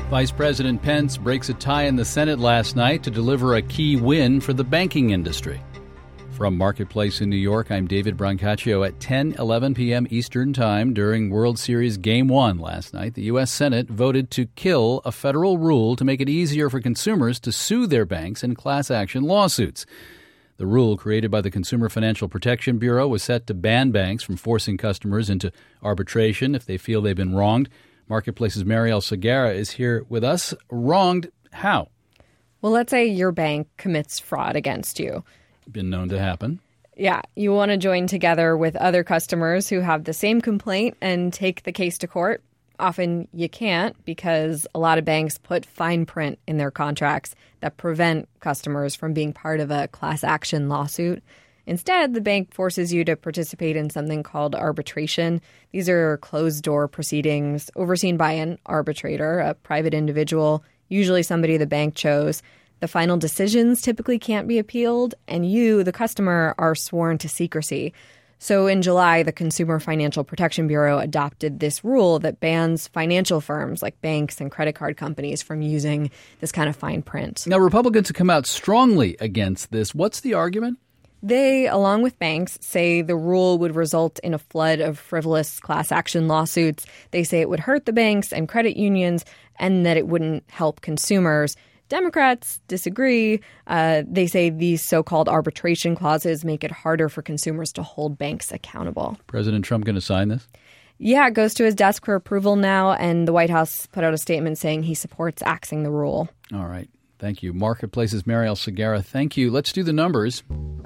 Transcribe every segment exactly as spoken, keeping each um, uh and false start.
Vice President Pence breaks a tie in the Senate last night to deliver a key win for the banking industry. From Marketplace in New York, I'm David Brancaccio. At ten eleven p.m. Eastern Time during World Series Game one last night, the U S. Senate voted to kill a federal rule to make it easier for consumers to sue their banks in class action lawsuits. The rule, created by the Consumer Financial Protection Bureau, was set to ban banks from forcing customers into arbitration if they feel they've been wronged. Marketplace's Marielle Segarra is here with us. Wronged how? Well, let's say your bank commits fraud against you. Been known to happen. Yeah, you want to join together with other customers who have the same complaint and take the case to court. Often you can't because a lot of banks put fine print in their contracts that prevent customers from being part of a class action lawsuit. Instead, the bank forces you to participate in something called arbitration. These are closed-door proceedings overseen by an arbitrator, a private individual, usually somebody the bank chose. The final decisions typically can't be appealed, and you, the customer, are sworn to secrecy. So in July, the Consumer Financial Protection Bureau adopted this rule that bans financial firms like banks and credit card companies from using this kind of fine print. Now, Republicans have come out strongly against this. What's the argument? They, along with banks, say the rule would result in a flood of frivolous class action lawsuits. They say it would hurt the banks and credit unions and that it wouldn't help consumers. Democrats disagree. Uh, they say these so-called arbitration clauses make it harder for consumers to hold banks accountable. President Trump going to sign this? Yeah, it goes to his desk for approval now, and the White House put out a statement saying he supports axing the rule. All right. Thank you. Marketplace's Marielle Segarra. Thank you. Let's do the numbers.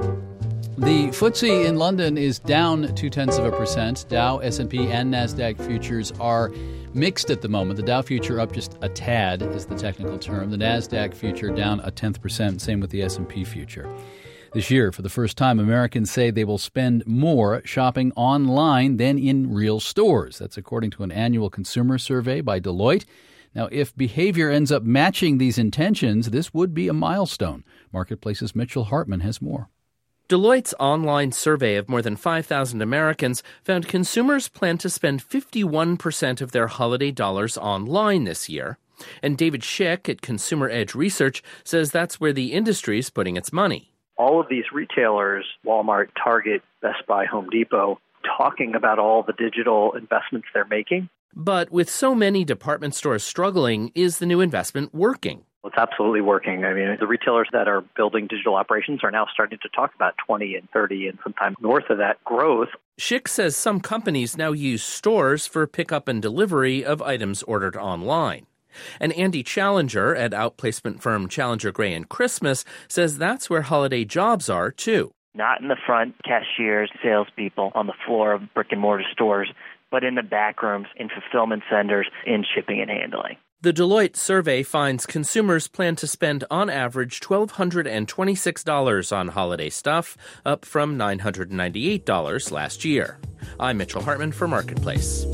The F T S E in London is down two-tenths of a percent. Dow, S and P, and NASDAQ futures are mixed at the moment. The Dow future up just a tad is the technical term. The NASDAQ future down a tenth percent. Same with the S and P future. This year, for the first time, Americans say they will spend more shopping online than in real stores. That's according to an annual consumer survey by Deloitte. Now, if behavior ends up matching these intentions, this would be a milestone. Marketplace's Mitchell Hartman has more. Deloitte's online survey of more than five thousand Americans found consumers plan to spend fifty-one percent of their holiday dollars online this year. And David Schick at Consumer Edge Research says that's where the industry is putting its money. All of these retailers, Walmart, Target, Best Buy, Home Depot, talking about all the digital investments they're making. But with so many department stores struggling, is the new investment working? It's absolutely working. I mean, the retailers that are building digital operations are now starting to talk about twenty and thirty and sometimes north of that growth. Schick says some companies now use stores for pickup and delivery of items ordered online. And Andy Challenger at outplacement firm Challenger Gray and Christmas says that's where holiday jobs are, too. Not in the front, cashiers, salespeople on the floor of brick-and-mortar stores, but in the back rooms, in fulfillment centers, in shipping and handling. The Deloitte survey finds consumers plan to spend on average one thousand two hundred twenty-six dollars on holiday stuff, up from nine hundred ninety-eight dollars last year. I'm Mitchell Hartman for Marketplace.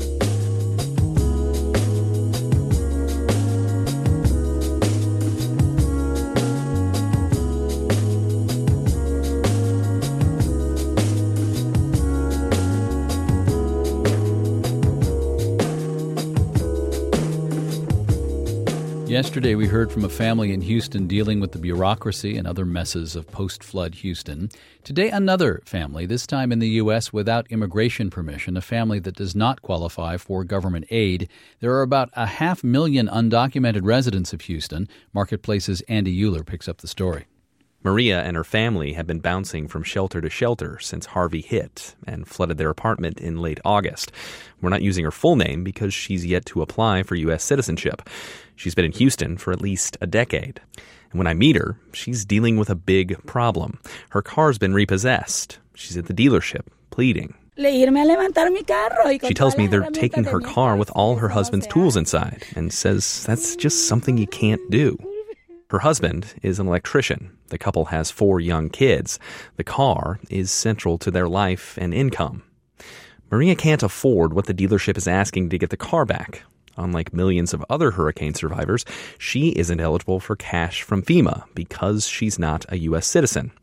Yesterday, we heard from a family in Houston dealing with the bureaucracy and other messes of post-flood Houston. Today, another family, this time in the U S without immigration permission, a family that does not qualify for government aid. There are about a half million undocumented residents of Houston. Marketplace's Andy Euler picks up the story. Maria and her family have been bouncing from shelter to shelter since Harvey hit and flooded their apartment in late August. We're not using her full name because she's yet to apply for U S citizenship. She's been in Houston for at least a decade. And when I meet her, she's dealing with a big problem. Her car's been repossessed. She's at the dealership pleading. She tells me they're taking her car with all her husband's tools inside and says that's just something you can't do. Her husband is an electrician. The couple has four young kids. The car is central to their life and income. Maria can't afford what the dealership is asking to get the car back. Unlike millions of other hurricane survivors, she isn't eligible for cash from FEMA because she's not a U S citizen.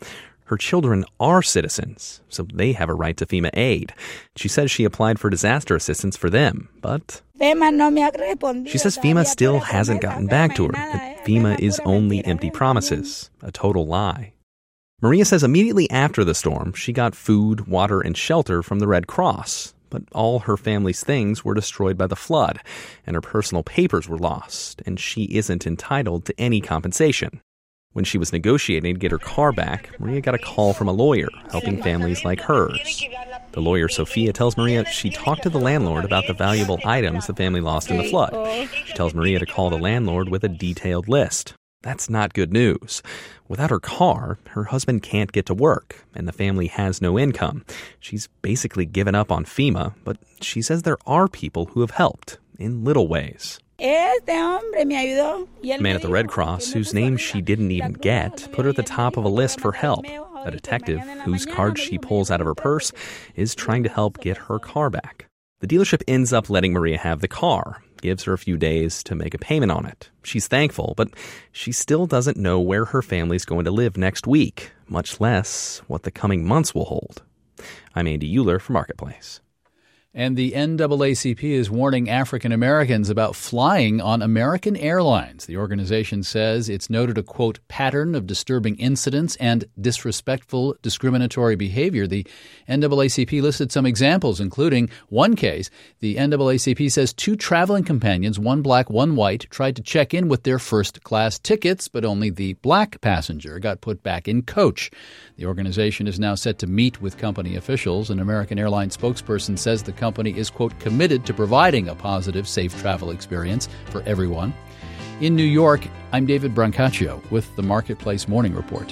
Her children are citizens, so they have a right to FEMA aid. She says she applied for disaster assistance for them, but she says FEMA still hasn't gotten back to her, that FEMA is only empty promises, a total lie. Maria says immediately after the storm, she got food, water, and shelter from the Red Cross. But all her family's things were destroyed by the flood, and her personal papers were lost, and she isn't entitled to any compensation. When she was negotiating to get her car back, Maria got a call from a lawyer helping families like hers. The lawyer, Sophia, tells Maria she talked to the landlord about the valuable items the family lost in the flood. She tells Maria to call the landlord with a detailed list. That's not good news. Without her car, her husband can't get to work, and the family has no income. She's basically given up on FEMA, but she says there are people who have helped in little ways. The man at the Red Cross, whose name she didn't even get, put her at the top of a list for help. A detective, whose card she pulls out of her purse, is trying to help get her car back. The dealership ends up letting Maria have the car, gives her a few days to make a payment on it. She's thankful, but she still doesn't know where her family's going to live next week, much less what the coming months will hold. I'm Andy Euler for Marketplace. And the N double A C P is warning African Americans about flying on American Airlines. The organization says it's noted a, quote, pattern of disturbing incidents and disrespectful discriminatory behavior. The N double A C P listed some examples, including one case. The N double A C P says two traveling companions, one black, one white, tried to check in with their first-class tickets, but only the black passenger got put back in coach. The organization is now set to meet with company officials. An American Airlines spokesperson says the company is, quote, committed to providing a positive, safe travel experience for everyone. In New York, I'm David Brancaccio with the Marketplace Morning Report.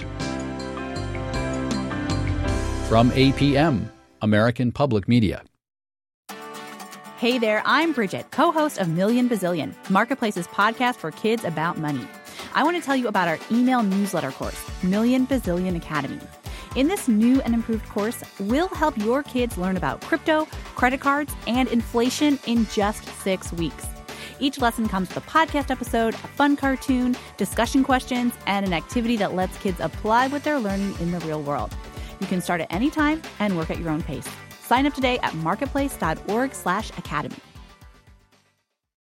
From A P M, American Public Media. Hey there, I'm Bridget, co-host of Million Bazillion, Marketplace's podcast for kids about money. I want to tell you about our email newsletter course, Million Bazillion Academy. In this new and improved course, we'll help your kids learn about crypto, credit cards, and inflation in just six weeks. Each lesson comes with a podcast episode, a fun cartoon, discussion questions, and an activity that lets kids apply what they're learning in the real world. You can start at any time and work at your own pace. Sign up today at marketplace.org slash academy.